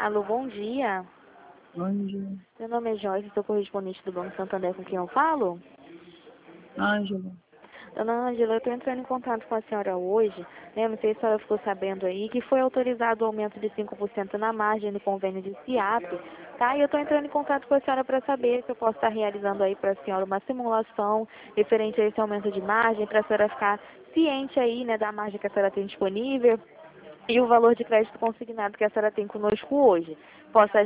Alô, bom dia. Bom dia. Meu nome é Joyce, sou correspondente do Banco Santander, com quem eu falo? Ângela. Dona Ângela, eu estou entrando em contato com a senhora hoje, né? Não sei se a senhora ficou sabendo aí que foi autorizado o aumento de 5% na margem do convênio de SIAP, tá? E eu estou entrando em contato com a senhora para saber se eu posso estar realizando aí para a senhora uma simulação referente a esse aumento de margem, para a senhora ficar ciente aí, né, da margem que a senhora tem disponível e o valor de crédito consignado que a senhora tem conosco hoje. Posso